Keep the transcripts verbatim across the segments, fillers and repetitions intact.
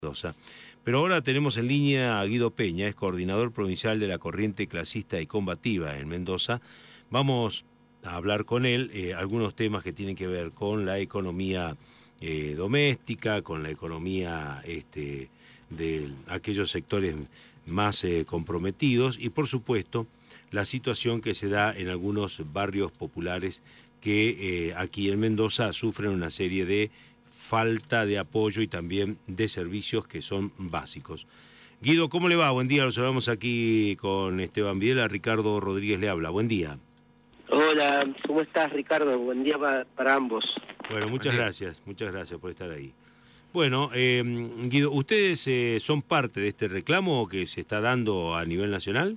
Mendoza. Pero ahora tenemos en línea a Guido Peña, es coordinador provincial de la Corriente Clasista y Combativa en Mendoza. Vamos a hablar con él eh, algunos temas que tienen que ver con la economía eh, doméstica, con la economía este, de aquellos sectores más eh, comprometidos y, por supuesto, la situación que se da en algunos barrios populares que eh, aquí en Mendoza sufren una serie de falta de apoyo y también de servicios que son básicos. Guido, ¿cómo le va? Buen día, lo saludamos aquí con Esteban Videla, Ricardo Rodríguez le habla. Buen día. Hola, ¿cómo estás, Ricardo? Buen día para, para ambos. Bueno, muchas gracias, muchas gracias por estar ahí. Bueno, eh, Guido, ¿ustedes eh, son parte de este reclamo que se está dando a nivel nacional?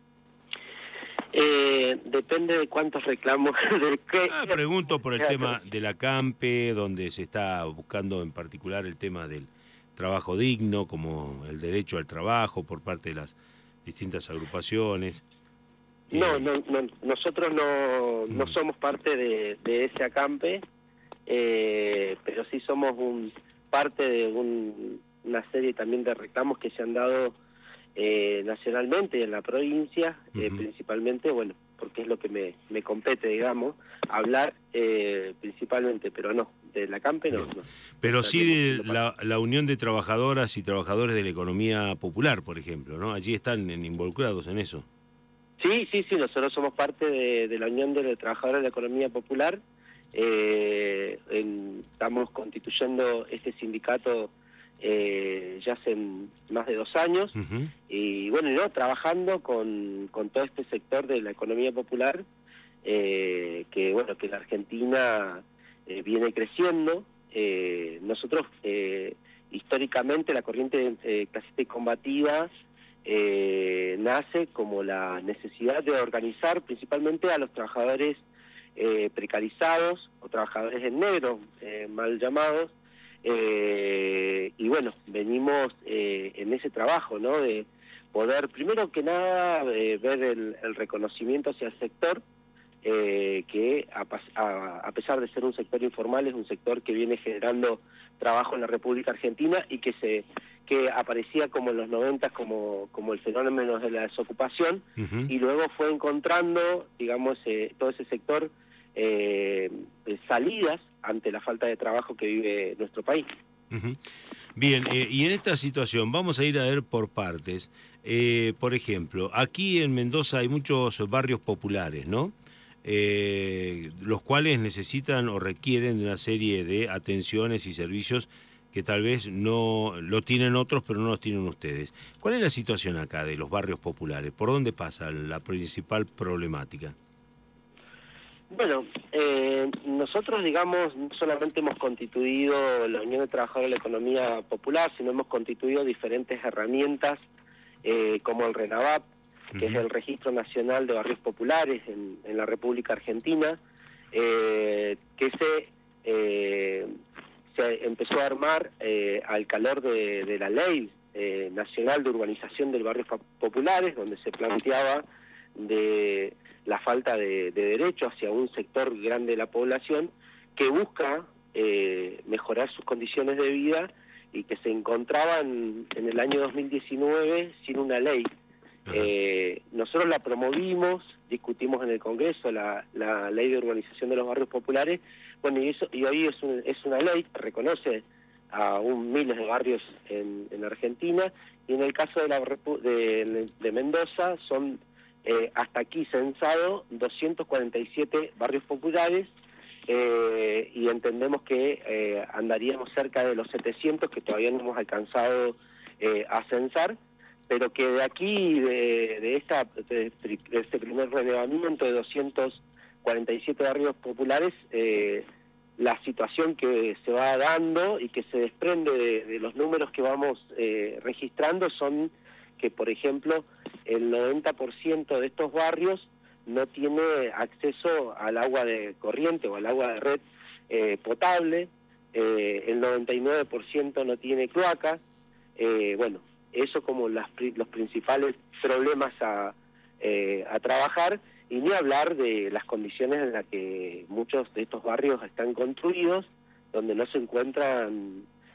Eh, depende de cuántos reclamos. De qué... Ah, pregunto por el tema de la CAMPE, donde se está buscando en particular el tema del trabajo digno, como el derecho al trabajo por parte de las distintas agrupaciones. No, Eh... no, no, nosotros no, no somos parte de, de ese acampe, eh, pero sí somos un parte de un, una serie también de reclamos que se han dado eh, nacionalmente en la provincia, eh, uh-huh. principalmente, bueno, porque es lo que me, me compete, digamos, hablar eh, principalmente, pero no, de la CAMPE no. no. Pero sí de la, la Unión de Trabajadoras y Trabajadores de la Economía Popular, por ejemplo, ¿no? Allí están involucrados en eso. Sí, sí, sí, nosotros somos parte de, de la Unión de Trabajadores de la Economía Popular, eh, en, estamos constituyendo este sindicato eh, ya hace más de dos años, uh-huh. y bueno, ¿no? trabajando con, con todo este sector de la economía popular, eh, que bueno, que la Argentina eh, viene creciendo. Eh, nosotros, eh, históricamente, la corriente eh, clasista y combativa eh, nace como la necesidad de organizar principalmente a los trabajadores eh, precarizados o trabajadores en negro, eh, mal llamados, eh, y bueno, venimos eh, en ese trabajo, ¿no? De poder, primero que nada, eh, ver el, el reconocimiento hacia el sector, eh, que a, a, a pesar de ser un sector informal, es un sector que viene generando trabajo en la República Argentina y que se que aparecía como en los noventas como, como el fenómeno de la desocupación, uh-huh. y luego fue encontrando, digamos, eh, todo ese sector eh, salidas ante la falta de trabajo que vive nuestro país. Uh-huh. Bien, eh, y en esta situación vamos a ir a ver por partes. Eh, por ejemplo, aquí en Mendoza hay muchos barrios populares, ¿no? Eh, los cuales necesitan o requieren de una serie de atenciones y servicios que tal vez no lo tienen otros, pero no los tienen ustedes. ¿Cuál es la situación acá de los barrios populares? ¿Por dónde pasa la principal problemática? Bueno, eh, nosotros, digamos, no solamente hemos constituido la Unión de Trabajadores de la Economía Popular, sino hemos constituido diferentes herramientas, eh, como el RENAVAP, que uh-huh. es el Registro Nacional de Barrios Populares en, en la República Argentina, eh, que se, eh, se empezó a armar eh, al calor de, de la Ley eh, Nacional de Urbanización de Barrios Populares, donde se planteaba de la falta de, de derecho hacia un sector grande de la población que busca eh, mejorar sus condiciones de vida y que se encontraban en el año dos mil diecinueve sin una ley. Eh, nosotros la promovimos, discutimos en el Congreso la, la ley de urbanización de los barrios populares, bueno, y, eso, y hoy es, un, es una ley que reconoce a un miles de barrios en, en Argentina, y en el caso de, la, de, de Mendoza son eh, hasta aquí censado doscientos cuarenta y siete barrios populares, eh, y entendemos que eh, andaríamos cerca de los setecientos que todavía no hemos alcanzado eh, a censar, pero que de aquí, de, de, esta, de este primer relevamiento de doscientos cuarenta y siete barrios populares, eh, la situación que se va dando y que se desprende de, de los números que vamos eh, registrando son que, por ejemplo, el noventa por ciento de estos barrios no tiene acceso al agua de corriente o al agua de red eh, potable, eh, el noventa y nueve por ciento no tiene cloaca, eh, bueno, eso como las, los principales problemas a, eh, a trabajar, y ni hablar de las condiciones en las que muchos de estos barrios están construidos, donde no se encuentran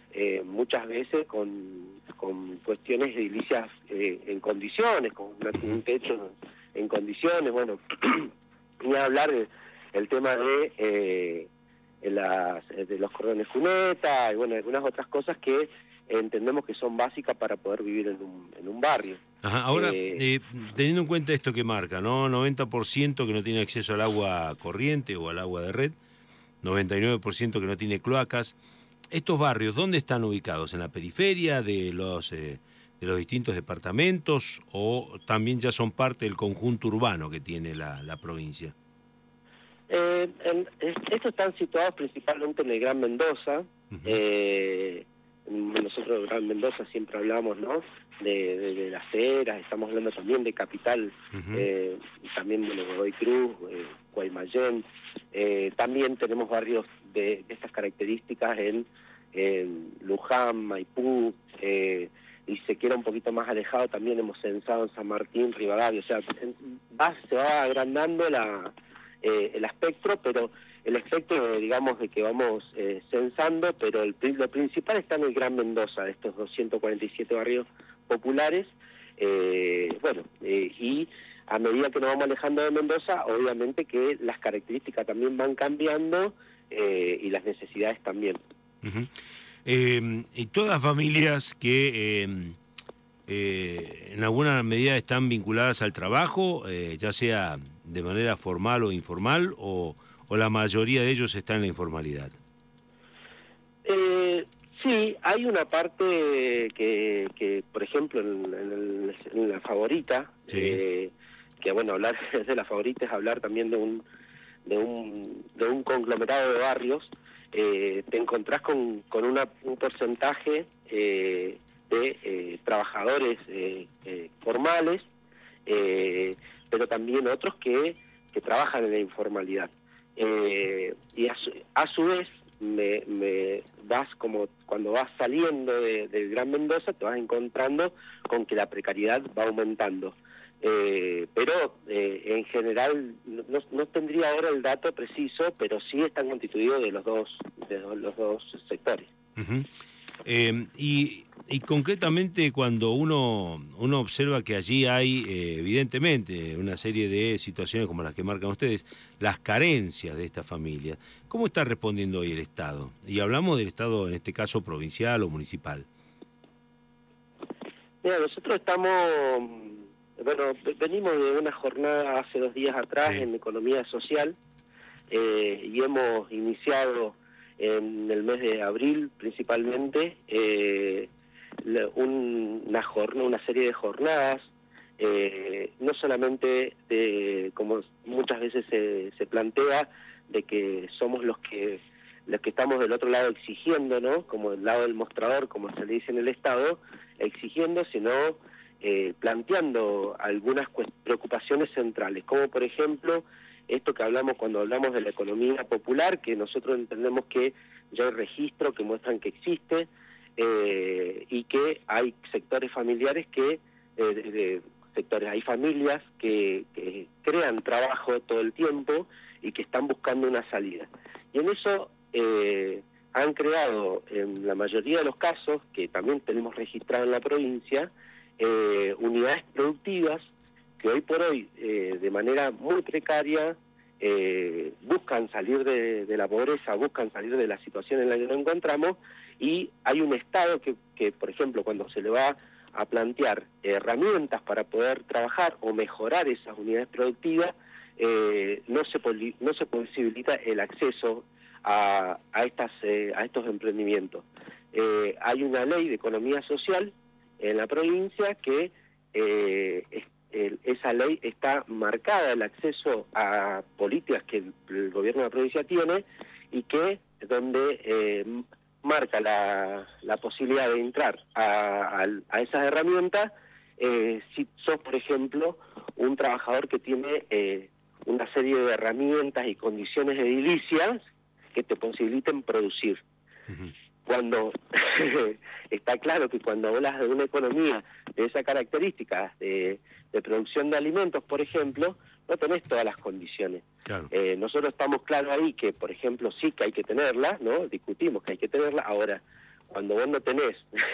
eh, muchas veces con, con cuestiones edilicias eh, en condiciones, con una, un techo en condiciones, bueno, ni hablar del el tema de, eh, las, de los cordones cuneta y bueno, algunas otras cosas que entendemos que son básicas para poder vivir en un, en un barrio. Ajá, ahora, Eh, eh, teniendo en cuenta esto que marca, ¿no? noventa por ciento que no tiene acceso al agua corriente o al agua de red, noventa y nueve por ciento que no tiene cloacas. ¿Estos barrios dónde están ubicados? ¿En la periferia de los, eh, de los distintos departamentos o también ya son parte del conjunto urbano que tiene la, la provincia? Eh, en, estos están situados principalmente en el Gran Mendoza. Uh-huh. eh, nosotros en el Gran Mendoza siempre hablamos, ¿no?, de, de, de las eras, estamos hablando también de Capital, uh-huh. eh, también de Godoy Cruz, eh, Guaymallén. Eh, también tenemos barrios de, de estas características en, en Luján, Maipú, eh, y se quiera un poquito más alejado también hemos censado en San Martín, Rivadavia. O sea, va, se va agrandando la... Eh, el espectro, pero el espectro, digamos, de que vamos eh, censando, pero el, lo principal está en el Gran Mendoza, de estos doscientos cuarenta y siete barrios populares, eh, bueno, eh, y a medida que nos vamos alejando de Mendoza, obviamente que las características también van cambiando eh, y las necesidades también. Uh-huh. eh, y todas familias que... Eh... Eh, en alguna medida están vinculadas al trabajo, eh, ya sea de manera formal o informal, o, o la mayoría de ellos está en la informalidad. Eh, sí, hay una parte que, que por ejemplo, en, en, el, en la favorita, sí. eh, que bueno, hablar de la favorita es hablar también de un, de un, de un conglomerado de barrios, eh, te encontrás con, con una, un porcentaje... Eh, de eh, trabajadores eh, eh, formales, eh, pero también otros que, que trabajan en la informalidad. Eh, y a su, a su vez, me, me vas como cuando vas saliendo de, del Gran Mendoza, te vas encontrando con que la precariedad va aumentando. Eh, pero eh, en general, no, no tendría ahora el dato preciso, pero sí están constituidos de los dos, de los dos sectores. Uh-huh. Eh, y, y concretamente cuando uno, uno observa que allí hay eh, evidentemente una serie de situaciones como las que marcan ustedes, las carencias de esta familia, ¿cómo está respondiendo hoy el Estado? Y hablamos del Estado en este caso provincial o municipal. Mira, nosotros estamos, bueno, venimos de una jornada hace dos días atrás sí. en Economía Social eh, y hemos iniciado en el mes de abril principalmente, eh, un, una, jornada, una serie de jornadas, eh, no solamente de, como muchas veces se, se plantea, de que somos los que los que estamos del otro lado exigiendo, ¿no?, como del lado del mostrador, como se le dice en el Estado, exigiendo, sino eh, planteando algunas preocupaciones centrales, como por ejemplo esto que hablamos cuando hablamos de la economía popular, que nosotros entendemos que ya hay registro que muestran que existe eh, y que hay sectores familiares que, eh, de, de sectores, hay familias que, que crean trabajo todo el tiempo y que están buscando una salida. Y en eso eh, han creado, en la mayoría de los casos, que también tenemos registrado en la provincia, eh, unidades productivas que hoy por hoy, eh, de manera muy precaria, eh, buscan salir de, de la pobreza, buscan salir de la situación en la que nos encontramos, y hay un Estado que, que, por ejemplo, cuando se le va a plantear herramientas para poder trabajar o mejorar esas unidades productivas, eh, no se no se posibilita el acceso a, a, estas, eh, a estos emprendimientos. Eh, hay una ley de economía social en la provincia que eh, es, el, esa ley está marcada el acceso a políticas que el, el gobierno de la provincia tiene y que donde eh, marca la, la posibilidad de entrar a, a, a esas herramientas eh, si sos, por ejemplo, un trabajador que tiene eh, una serie de herramientas y condiciones edilicias que te posibiliten producir. Uh-huh. Cuando está claro que cuando hablas de una economía de esas características de, de producción de alimentos, por ejemplo, no tenés todas las condiciones. Claro. Eh, nosotros estamos claros ahí que, por ejemplo, sí que hay que tenerla, ¿no? Discutimos que hay que tenerla. Ahora, cuando vos no tenés,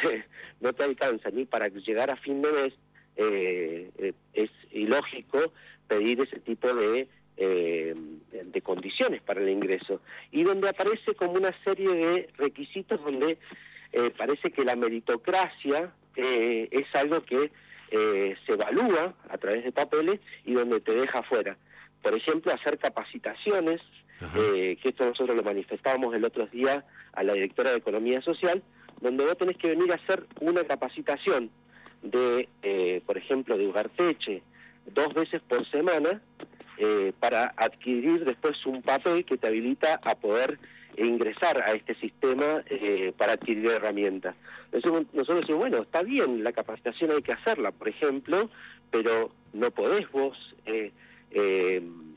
no te alcanza ni para llegar a fin de mes, eh, eh, es ilógico pedir ese tipo de, eh, de condiciones para el ingreso. Y donde aparece como una serie de requisitos donde eh, parece que la meritocracia eh, es algo que eh, se evalúa a través de papeles y donde te deja afuera. Por ejemplo, hacer capacitaciones, eh, que esto nosotros lo manifestábamos el otro día a la directora de Economía Social, donde vos tenés que venir a hacer una capacitación de, eh, por ejemplo, de Ugarteche, dos veces por semana, eh, para adquirir después un papel que te habilita a poder ingresar a este sistema eh, para adquirir herramientas. Entonces nosotros decimos, bueno, está bien, la capacitación hay que hacerla, por ejemplo, pero no podés vos eh, eh,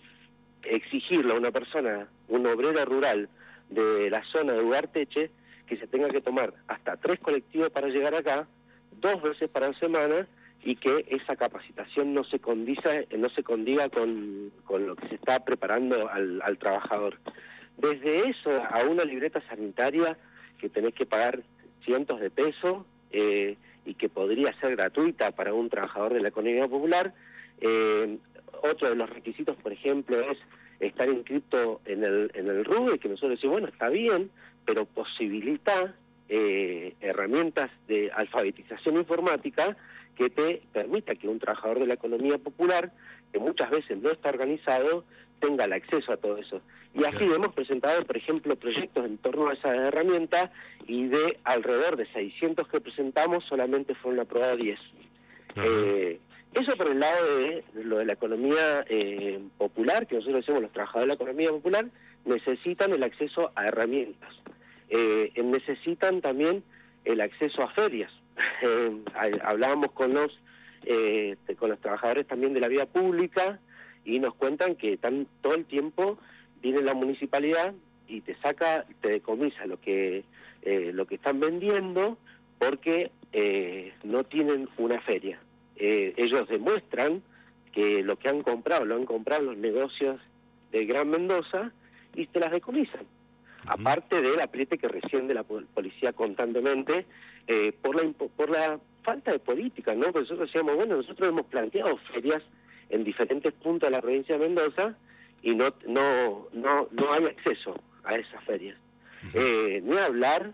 exigirle a una persona, un obrero rural de la zona de Ugarteche, que se tenga que tomar hasta tres colectivos para llegar acá, dos veces para la semana, y que esa capacitación no se condiza, no se condiga con, con lo que se está preparando al, al trabajador. Desde eso a una libreta sanitaria que tenés que pagar cientos de pesos eh, y que podría ser gratuita para un trabajador de la economía popular. Eh, otro de los requisitos, por ejemplo, es estar inscrito en el, en el R U E, que nosotros decimos, bueno, está bien, pero posibilita eh, herramientas de alfabetización informática que te permita que un trabajador de la economía popular, que muchas veces no está organizado, tenga el acceso a todo eso. Y así claro. hemos presentado, por ejemplo, proyectos en torno a esa herramienta, y de alrededor de seiscientos que presentamos, solamente fueron aprobados diez. Eh, eso por el lado de, de lo de la economía eh, popular, que nosotros decimos los trabajadores de la economía popular, necesitan el acceso a herramientas. Eh, necesitan también el acceso a ferias. Eh, hablábamos con los eh, con los trabajadores también de la vía pública y nos cuentan que están todo el tiempo, viene la municipalidad y te saca, te decomisa lo que eh, lo que están vendiendo porque eh, no tienen una feria. Eh, ellos demuestran que lo que han comprado lo han comprado los negocios de Gran Mendoza y te las decomisan. Uh-huh. Aparte del apriete que recién de la policía constantemente eh, por la por la falta de política, ¿no? Porque nosotros decíamos, bueno, nosotros hemos planteado ferias en diferentes puntos de la provincia de Mendoza y no no no no hay acceso a esas ferias. Uh-huh. Eh, ni hablar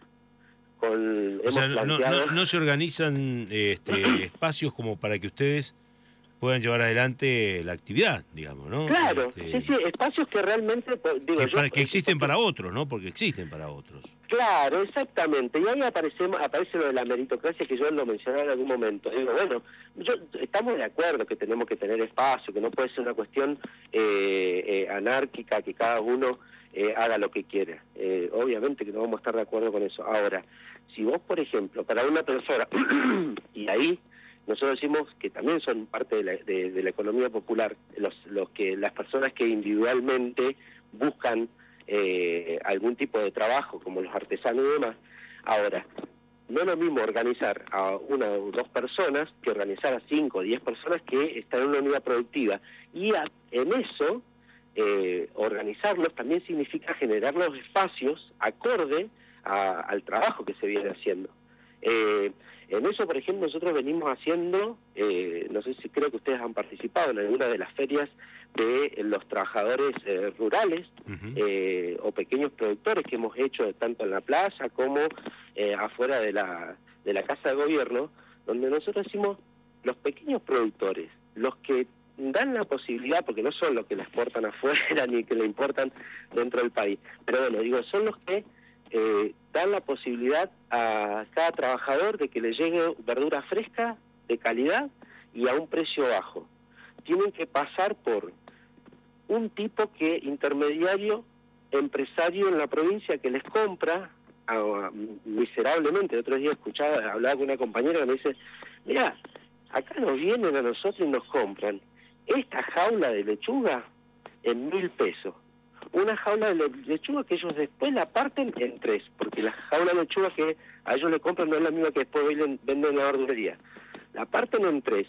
con... O sea, no, planteado... no, no se organizan este, espacios como para que ustedes puedan llevar adelante la actividad, digamos, ¿no? Claro, este, sí, sí, espacios que realmente... Digo, que, yo, para, que existen para otros, ¿no? Porque existen para otros. Claro, exactamente. Y ahí aparecemos, aparece lo de la meritocracia que yo lo mencionaba en algún momento. Digo, bueno, yo, estamos de acuerdo que tenemos que tener espacio, que no puede ser una cuestión eh, eh, anárquica, que cada uno eh, haga lo que quiera. Eh, obviamente que no vamos a estar de acuerdo con eso. Ahora, si vos, por ejemplo, para una persona, y ahí nosotros decimos que también son parte de la, de, de la economía popular, los, los que las personas que individualmente buscan eh, algún tipo de trabajo, como los artesanos y demás. Ahora, no es lo mismo organizar a una o dos personas que organizar a cinco o diez personas que están en una unidad productiva. Y a, en eso, eh, organizarlos también significa generar los espacios acorde a, al trabajo que se viene haciendo. Eh, en eso, por ejemplo, nosotros venimos haciendo, eh, no sé si creo que ustedes han participado en alguna de las ferias de los trabajadores eh, rurales uh-huh. eh, o pequeños productores que hemos hecho tanto en la plaza como eh, afuera de la, de la Casa de Gobierno, donde nosotros decimos los pequeños productores, los que dan la posibilidad, porque no son los que la exportan afuera ni que le importan dentro del país, pero bueno, digo, son los que eh, dan la posibilidad a cada trabajador de que le llegue verdura fresca, de calidad y a un precio bajo. Tienen que pasar por un tipo que intermediario, empresario en la provincia que les compra a, a, miserablemente. El otro día escuchaba, hablaba con una compañera que me dice, mirá, acá nos vienen a nosotros y nos compran esta jaula de lechuga en mil pesos. Una jaula de lechuga que ellos después la parten en tres, porque la jaula de lechuga que a ellos le compran no es la misma que después venden, venden en la verdulería. La parten en tres.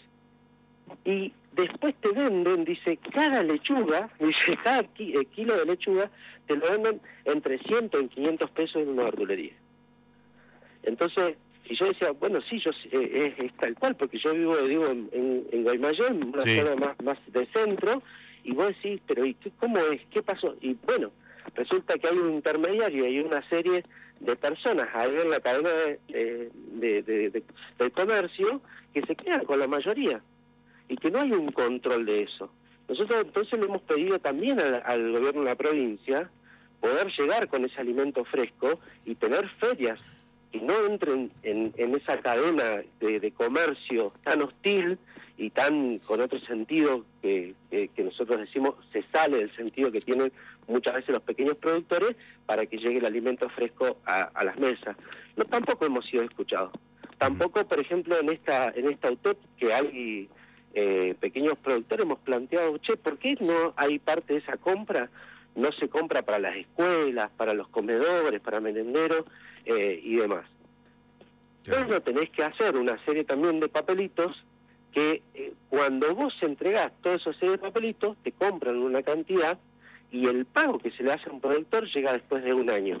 Y después te venden, dice, cada lechuga, dice, cada ki, eh, kilo de lechuga, te lo venden en trescientos, en quinientos pesos en una verdulería. Entonces, y yo decía, bueno, sí, yo eh, es, es tal cual, porque yo vivo, digo, en, en, en Guaymallén, en una sí. zona más, más de centro, y vos decís, pero ¿y qué, cómo es? ¿Qué pasó? Y bueno, resulta que hay un intermediario, hay una serie de personas ahí en la cadena de, de, de, de, de, del comercio que se quedan con la mayoría, y que no hay un control de eso. Nosotros entonces le hemos pedido también al, al gobierno de la provincia poder llegar con ese alimento fresco y tener ferias que no entren en, en esa cadena de, de comercio tan hostil y tan con otro sentido que, que, que nosotros decimos se sale del sentido que tienen muchas veces los pequeños productores para que llegue el alimento fresco a, a las mesas. No, tampoco hemos sido escuchados. Tampoco, por ejemplo, en esta en esta U T E P que hay eh, pequeños productores hemos planteado, che, ¿por qué no hay parte de esa compra? No se compra para las escuelas, para los comedores, para merenderos eh, y demás. Claro. Pero tenés que hacer una serie también de papelitos que eh, cuando vos entregás toda esa serie de papelitos, te compran una cantidad y el pago que se le hace a un productor llega después de un año.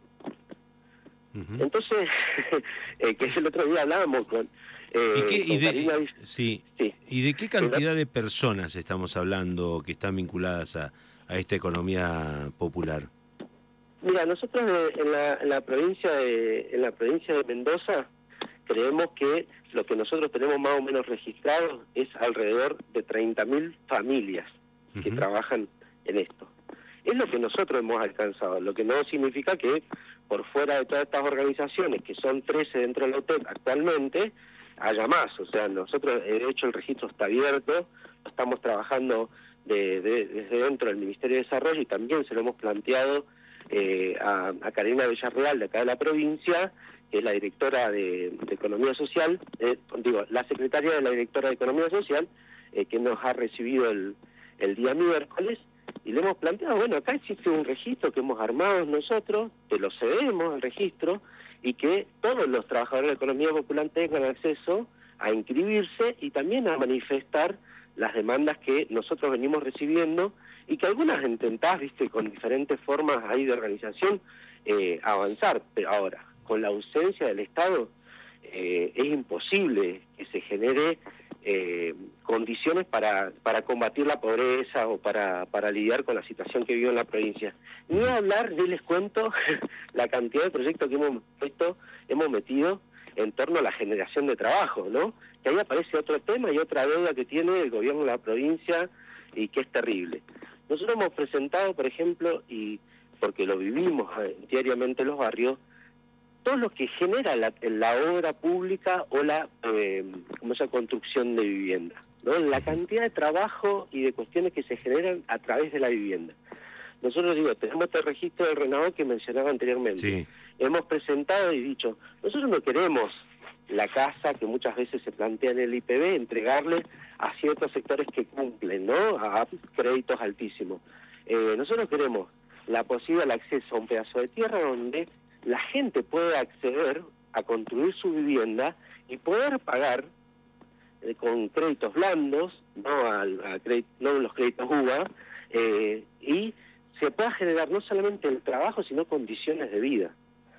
Uh-huh. Entonces, eh, que el otro día hablábamos con... Eh, ¿Y, qué, y, con de, Karina, sí, sí. ¿Y de qué cantidad de personas estamos hablando que están vinculadas a, a esta economía popular? Mira, nosotros de, en, la, en la provincia de en la provincia de Mendoza creemos que lo que nosotros tenemos más o menos registrado es alrededor de treinta mil familias uh-huh. que trabajan en esto. Es lo que nosotros hemos alcanzado, lo que no significa que por fuera de todas estas organizaciones, que son trece dentro de la U T E P actualmente, haya más. O sea, nosotros, de hecho, el registro está abierto, lo estamos trabajando de, de, desde dentro del Ministerio de Desarrollo y también se lo hemos planteado eh, a, a Karina Villarreal, de acá de la provincia, que es la directora de, de Economía Social, eh, digo, la secretaria de la directora de Economía Social, eh, que nos ha recibido el, el día miércoles, y le hemos planteado, bueno, acá existe un registro que hemos armado nosotros, que lo cedemos al registro, y que todos los trabajadores de la economía popular tengan acceso a inscribirse y también a manifestar las demandas que nosotros venimos recibiendo y que algunas intentás, viste, con diferentes formas ahí de organización, eh, avanzar. Pero ahora, con la ausencia del Estado, eh, es imposible que se genere eh, condiciones para, para combatir la pobreza o para, para lidiar con la situación que vive en la provincia. Ni hablar, ni les cuento la cantidad de proyectos que hemos puesto, hemos metido en torno a la generación de trabajo, ¿no? Que ahí aparece otro tema y otra deuda que tiene el gobierno de la provincia y que es terrible. Nosotros hemos presentado, por ejemplo, y porque lo vivimos eh, diariamente en los barrios, todo lo que genera la, la obra pública o la eh, como esa construcción de vivienda, ¿no? La cantidad de trabajo y de cuestiones que se generan a través de la vivienda. Nosotros, digo, tenemos este registro del RENAVO que mencionaba anteriormente. Sí. Hemos presentado y dicho, nosotros no queremos la casa que muchas veces se plantea en el I P B, entregarle a ciertos sectores que cumplen, ¿no? A créditos altísimos. Eh, nosotros queremos la posibilidad, el acceso a un pedazo de tierra donde la gente puede acceder a construir su vivienda y poder pagar eh, con créditos blandos, no, al, a crédito, no los créditos U A, eh, y se pueda generar no solamente el trabajo, sino condiciones de vida.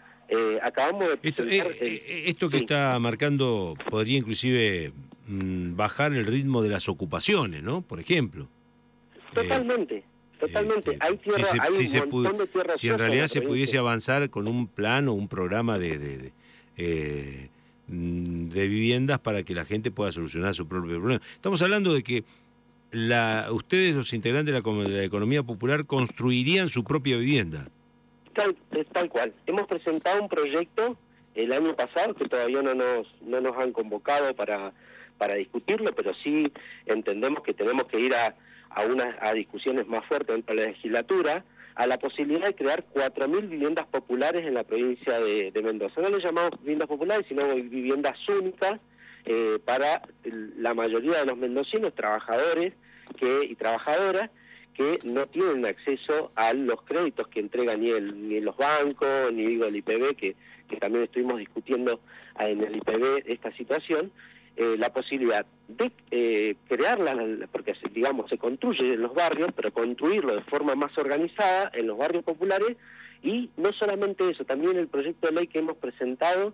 Eh, acabamos de esto, eh, el, esto que sí. está marcando podría inclusive mmm, bajar el ritmo de las ocupaciones, ¿no? Por ejemplo. Totalmente. Eh, Totalmente, eh, hay tierra, si se, hay un si montón pu- de tierra. Si en realidad en se pudiese avanzar con un plan o un programa de, de, de, eh, de viviendas para que la gente pueda solucionar su propio problema. Estamos hablando de que la, ustedes, los integrantes de la, de la economía popular, construirían su propia vivienda. Tal, tal cual. Hemos presentado un proyecto el año pasado que todavía no nos, no nos han convocado para, para discutirlo, pero sí entendemos que tenemos que ir a a unas a discusiones más fuertes dentro de la legislatura, a la posibilidad de crear cuatro mil viviendas populares en la provincia de, de Mendoza. No le llamamos viviendas populares, sino viviendas únicas eh, para la mayoría de los mendocinos, trabajadores que y trabajadoras, que no tienen acceso a los créditos que entregan ni, el, ni los bancos, ni digo el I P B, que, que también estuvimos discutiendo en el I P B esta situación. Eh, la posibilidad de eh, crearla, porque digamos se construye en los barrios, pero construirlo de forma más organizada en los barrios populares, y no solamente eso, también el proyecto de ley que hemos presentado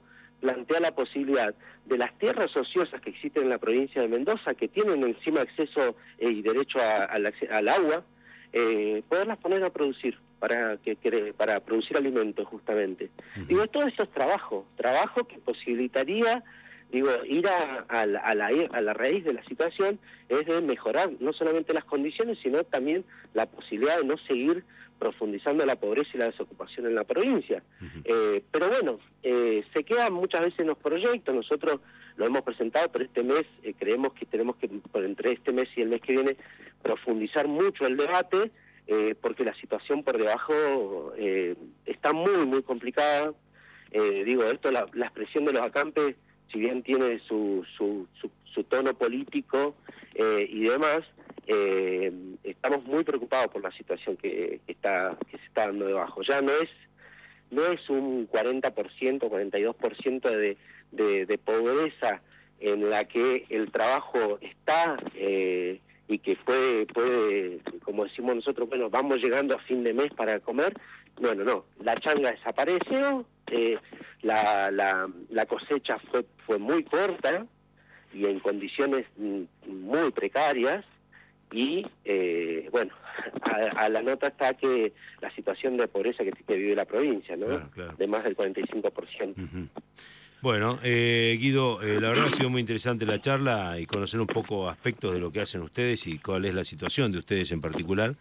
plantea la posibilidad de las tierras ociosas que existen en la provincia de Mendoza, que tienen encima acceso eh, y derecho a, a la, al agua, eh, poderlas poner a producir, para que, que para producir alimentos justamente. Uh-huh. Digo, todo eso es trabajo, trabajo que posibilitaría, digo, ir a, a, la, a, la, a la raíz de la situación, es de mejorar no solamente las condiciones, sino también la posibilidad de no seguir profundizando la pobreza y la desocupación en la provincia. Uh-huh. Eh, pero bueno, eh, se quedan muchas veces en los proyectos, nosotros lo hemos presentado, pero este mes eh, creemos que tenemos que, por entre este mes y el mes que viene, profundizar mucho el debate, eh, porque la situación por debajo eh, está muy, muy complicada. Eh, digo, esto, la, la expresión de los acampes, si bien tiene su, su, su, su tono político eh, y demás, eh, estamos muy preocupados por la situación que, que está que se está dando debajo. Ya no es no es un cuarenta por ciento, cuarenta y dos por ciento de, de, de pobreza en la que el trabajo está eh, y que puede, puede, como decimos nosotros, bueno, vamos llegando a fin de mes para comer. Bueno, no, la changa desapareció, eh, la, la, la cosecha fue, fue muy corta y en condiciones muy precarias, y eh, bueno, a, a la nota está que la situación de pobreza que, que vive la provincia, ¿no? Claro, claro. De más del cuarenta y cinco por ciento. Uh-huh. Bueno, eh, Guido, eh, la verdad ha sido muy interesante la charla y conocer un poco aspectos de lo que hacen ustedes y cuál es la situación de ustedes en particular.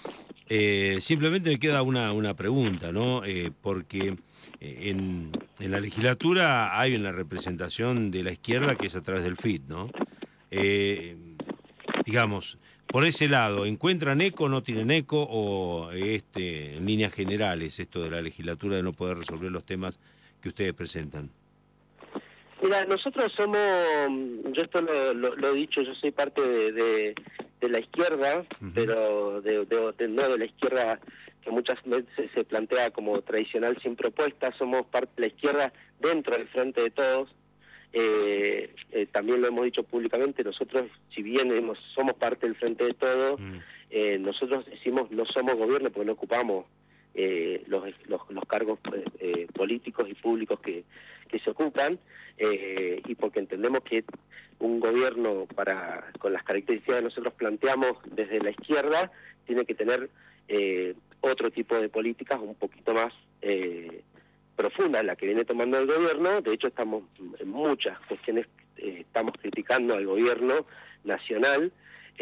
Eh, simplemente me queda una, una pregunta, ¿no? Eh, porque en, en la legislatura hay una representación de la izquierda que es a través del F I T, ¿no? Eh, digamos, por ese lado, ¿encuentran eco o no tienen eco? O este, en líneas generales, esto de la legislatura de no poder resolver los temas que ustedes presentan. Mira, nosotros somos, yo esto lo, lo, lo he dicho, yo soy parte de, de, de la izquierda, uh-huh. pero de, de, de, no de la izquierda que muchas veces se plantea como tradicional sin propuesta, somos parte de la izquierda dentro del Frente de Todos. Eh, eh, también lo hemos dicho públicamente, nosotros, si bien hemos, somos parte del Frente de Todos, uh-huh. eh, nosotros decimos no somos gobierno porque no ocupamos eh, los, los, los cargos eh, políticos y públicos que, que se ocupan, eh, y porque entendemos que un gobierno para con las características que nosotros planteamos desde la izquierda tiene que tener eh, otro tipo de políticas un poquito más eh, profundas, la que viene tomando el gobierno. De hecho, estamos en muchas cuestiones, eh, estamos criticando al gobierno nacional.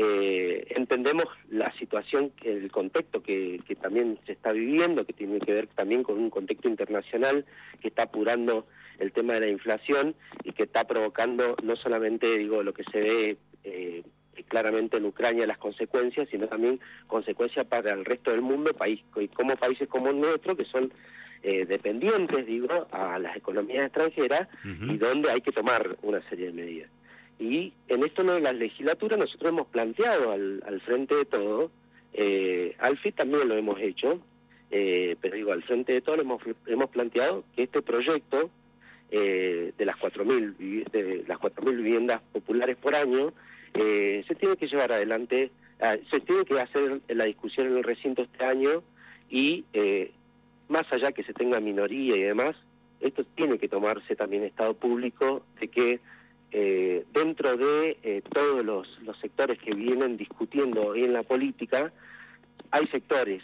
Eh, entendemos la situación, el contexto que, que también se está viviendo, que tiene que ver también con un contexto internacional que está apurando el tema de la inflación y que está provocando no solamente, digo, lo que se ve eh, claramente en Ucrania, las consecuencias, sino también consecuencias para el resto del mundo, país, como países como el nuestro, que son eh, dependientes, digo, a las economías extranjeras, uh-huh. y donde hay que tomar una serie de medidas. Y en esto de la legislatura nosotros hemos planteado al, al Frente de Todo, eh, al F I T también lo hemos hecho, eh, pero digo, al Frente de Todo hemos, hemos planteado que este proyecto eh, de las cuatro mil de las cuatro mil viviendas populares por año eh, se tiene que llevar adelante, eh, se tiene que hacer la discusión en el recinto este año y eh, más allá que se tenga minoría y demás, esto tiene que tomarse también Estado público de que Eh, dentro de eh, todos los, los sectores que vienen discutiendo hoy en la política, hay sectores,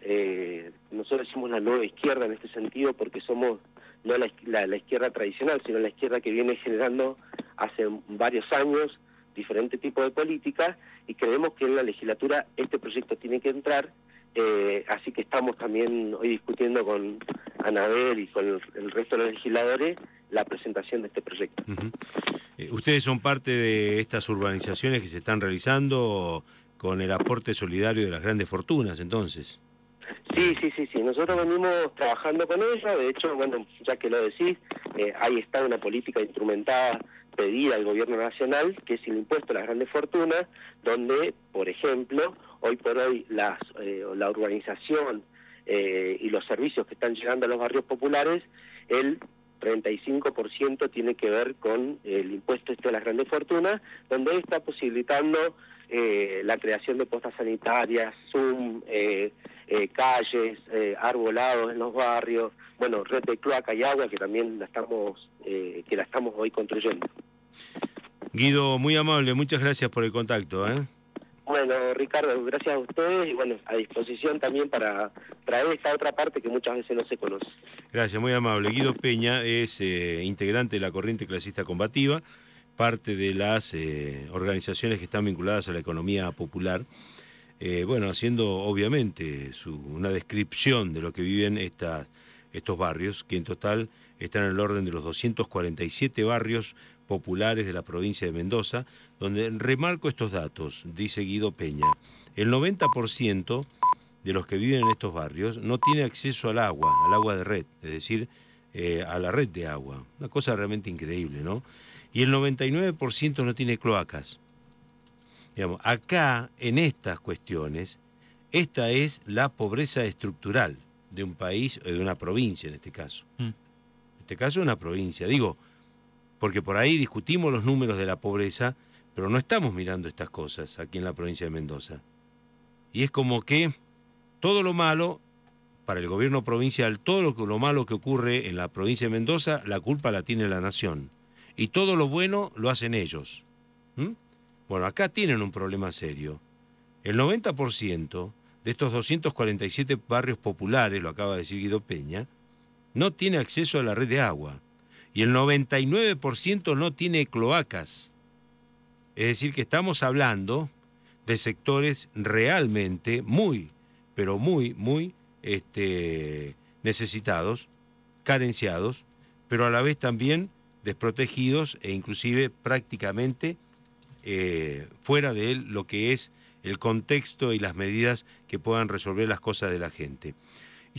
eh, nosotros decimos la nueva izquierda en este sentido porque somos no la, la, la izquierda tradicional, sino la izquierda que viene generando hace varios años diferentes tipos de políticas, y creemos que en la legislatura este proyecto tiene que entrar, eh, así que estamos también hoy discutiendo con Anabel y con el, el resto de los legisladores la presentación de este proyecto. Uh-huh. Eh, ¿Ustedes son parte de estas urbanizaciones que se están realizando con el aporte solidario de las grandes fortunas, entonces? Sí, sí, sí, sí. Nosotros venimos trabajando con ella. De hecho, bueno, ya que lo decís, eh, ahí está una política instrumentada pedida al gobierno nacional, que es el impuesto a las grandes fortunas, donde, por ejemplo, hoy por hoy las, eh, la urbanización eh, y los servicios que están llegando a los barrios populares, el treinta y cinco por ciento tiene que ver con el impuesto este a las grandes fortunas, donde está posibilitando eh, la creación de postas sanitarias, Zoom, eh, eh, calles, eh, arbolados en los barrios, bueno, red de cloaca y agua que también la estamos, eh, que la estamos hoy construyendo. Guido, muy amable, muchas gracias por el contacto, ¿eh? Bueno, Ricardo, gracias a ustedes y bueno, a disposición también para traer esta otra parte que muchas veces no se conoce. Gracias, muy amable. Guido Peña es eh, integrante de la Corriente Clasista Combativa, parte de las eh, organizaciones que están vinculadas a la economía popular, eh, bueno, haciendo obviamente su, una descripción de lo que viven estas, estos barrios, que en total están en el orden de los doscientos cuarenta y siete barrios populares de la provincia de Mendoza, donde remarco estos datos, dice Guido Peña. El noventa por ciento de los que viven en estos barrios no tiene acceso al agua, al agua de red, es decir, eh, a la red de agua. Una cosa realmente increíble, ¿no? Y el noventa y nueve por ciento no tiene cloacas. Digamos, acá, en estas cuestiones, esta es la pobreza estructural de un país, o de una provincia en este caso. Mm. En este caso es una provincia. Digo, porque por ahí discutimos los números de la pobreza, pero no estamos mirando estas cosas aquí en la provincia de Mendoza. Y es como que todo lo malo, para el gobierno provincial, todo lo, lo malo que ocurre en la provincia de Mendoza, la culpa la tiene la nación. Y todo lo bueno lo hacen ellos. ¿Mm? Bueno, acá tienen un problema serio. El noventa por ciento de estos doscientos cuarenta y siete barrios populares, lo acaba de decir Guido Peña, no tiene acceso a la red de agua. Y el noventa y nueve por ciento no tiene cloacas. Es decir, que estamos hablando de sectores realmente muy, pero muy, muy este, necesitados, carenciados, pero a la vez también desprotegidos e inclusive prácticamente eh, fuera de lo que es el contexto y las medidas que puedan resolver las cosas de la gente.